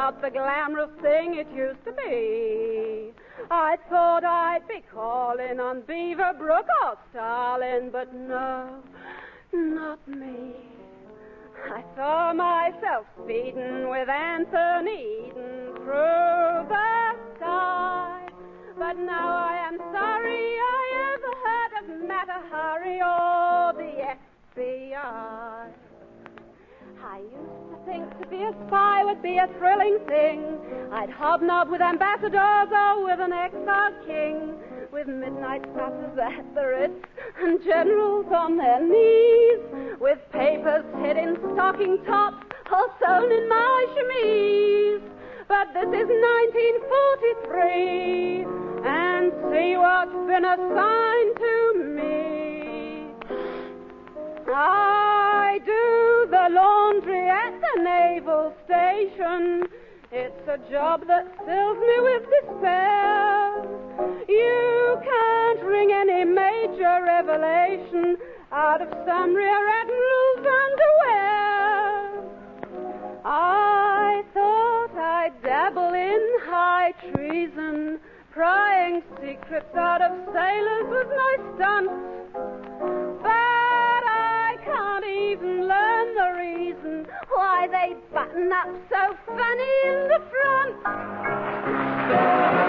not the glamorous thing it used to be. I thought I'd be calling on Beaver Brook or Starling, but no, not me. I saw myself speeding with Anthony Eden through the sky. But now I am sorry I ever heard of Mata Hari or the FBI. I used to think to be a spy would be a thrilling thing. I'd hobnob with ambassadors or with an exiled king, with midnight passes at the Ritz and generals on their knees, with papers hid in stocking tops or sewn in my chemise. But this is 1943, and see what's been assigned to me. I do the laundry at the naval station. It's a job that fills me with despair. You can't wring any major revelation out of some rear admiral's underwear. I thought I'd dabble in high treason. Prying secrets out of sailors was my stunt. But I can't even learn the reason why they button up so funny in the front.